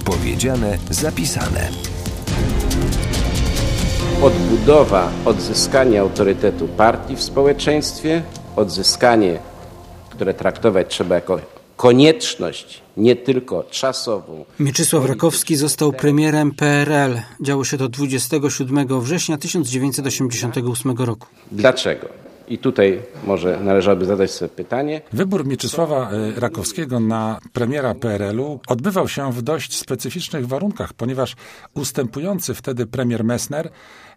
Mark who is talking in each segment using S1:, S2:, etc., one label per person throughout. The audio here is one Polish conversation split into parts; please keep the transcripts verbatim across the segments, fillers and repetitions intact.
S1: Powiedziane, zapisane.
S2: Odbudowa, odzyskanie autorytetu partii w społeczeństwie, odzyskanie, które traktować trzeba jako konieczność, nie tylko czasową.
S3: Mieczysław Rakowski został premierem P R L. Działo się to dwudziestego siódmego września tysiąc dziewięćset osiemdziesiątego ósmego roku.
S2: Dlaczego? I tutaj może należałoby zadać sobie pytanie.
S4: Wybór Mieczysława Rakowskiego na premiera P R L-u odbywał się w dość specyficznych warunkach, ponieważ ustępujący wtedy premier Messner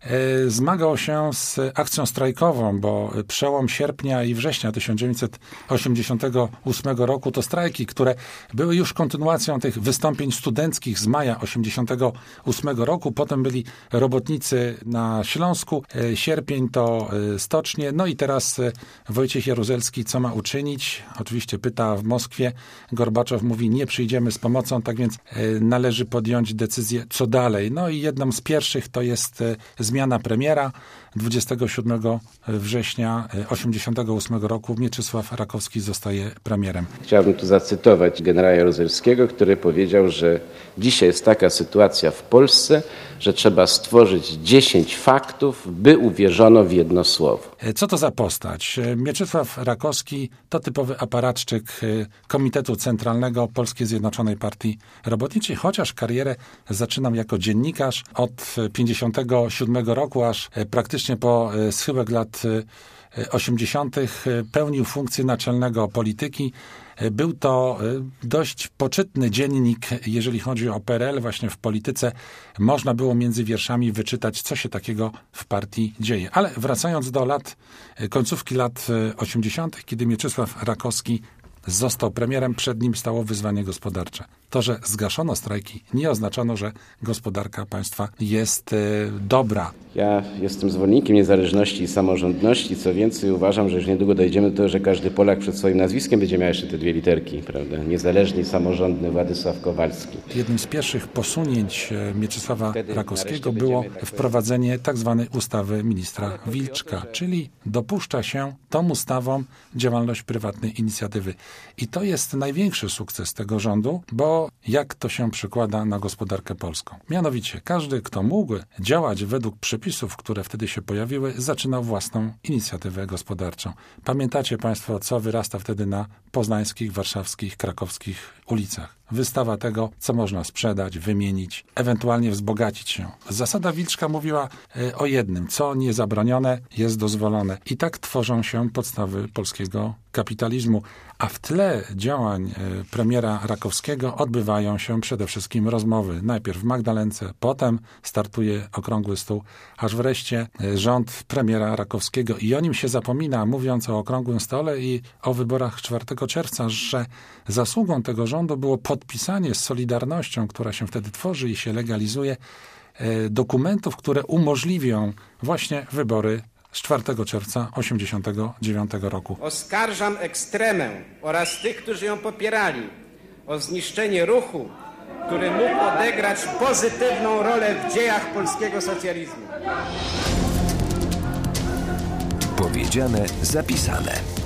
S4: zmagał się z akcją strajkową, bo przełom sierpnia i września tysiąc dziewięćset osiemdziesiątego ósmego roku to strajki, które były już kontynuacją tych wystąpień studenckich z maja osiemdziesiątego ósmego roku. Potem byli robotnicy na Śląsku, sierpień to stocznie, no i teraz Wojciech Jaruzelski co ma uczynić? Oczywiście pyta w Moskwie. Gorbaczow mówi, nie przyjdziemy z pomocą, tak więc należy podjąć decyzję, co dalej. No i jedną z pierwszych to jest zmiana premiera. dwudziestego siódmego września osiemdziesiątego ósmego roku Mieczysław Rakowski zostaje premierem.
S2: Chciałbym tu zacytować generała Jaruzelskiego, który powiedział, że dzisiaj jest taka sytuacja w Polsce, że trzeba stworzyć dziesięć faktów, by uwierzono w jedno słowo.
S4: Co to za postać? Mieczysław Rakowski to typowy aparatczyk Komitetu Centralnego Polskiej Zjednoczonej Partii Robotniczej, chociaż karierę zaczynał jako dziennikarz od pięćdziesiątego siódmego roku, aż praktycznie po schyłek lat osiemdziesiątych pełnił funkcję naczelnego polityki. Był to dość poczytny dziennik, jeżeli chodzi o P R L. Właśnie w polityce można było między wierszami wyczytać, co się takiego w partii dzieje. Ale wracając do lat, końcówki lat osiemdziesiątych, kiedy Mieczysław Rakowski został premierem, przed nim stało wyzwanie gospodarcze. To, że zgaszono strajki, nie oznaczało, że gospodarka państwa jest e, dobra.
S2: Ja jestem zwolennikiem niezależności i samorządności. Co więcej, uważam, że już niedługo dojdziemy do tego, że każdy Polak przed swoim nazwiskiem będzie miał jeszcze te dwie literki, prawda? Niezależny i samorządny Władysław Kowalski.
S4: Jednym z pierwszych posunięć Mieczysława Rakowskiego było wprowadzenie tak zwanej ustawy ministra Wilczka, czyli dopuszcza się tą ustawą działalność prywatnej inicjatywy. I to jest największy sukces tego rządu, bo jak to się przekłada na gospodarkę polską? Mianowicie każdy, kto mógł działać według przepisów, które wtedy się pojawiły, zaczynał własną inicjatywę gospodarczą. Pamiętacie Państwo, co wyrasta wtedy na poznańskich, warszawskich, krakowskich ulicach? Wystawa tego, co można sprzedać, wymienić, ewentualnie wzbogacić się. Zasada Wilczka mówiła o jednym, co niezabronione jest dozwolone. I tak tworzą się podstawy polskiego kapitalizmu. A w tle działań premiera Rakowskiego odbywają się przede wszystkim rozmowy. Najpierw w Magdalence, potem startuje okrągły stół, aż wreszcie rząd premiera Rakowskiego. I o nim się zapomina, mówiąc o okrągłym stole i o wyborach czwartego czerwca, że zasługą tego rządu było podpisanie z Solidarnością, która się wtedy tworzy i się legalizuje, dokumentów, które umożliwią właśnie wybory z czwartego czerwca osiemdziesiątego dziewiątego roku.
S5: Oskarżam ekstremę oraz tych, którzy ją popierali, o zniszczenie ruchu, który mógł odegrać pozytywną rolę w dziejach polskiego socjalizmu.
S1: Powiedziane, zapisane.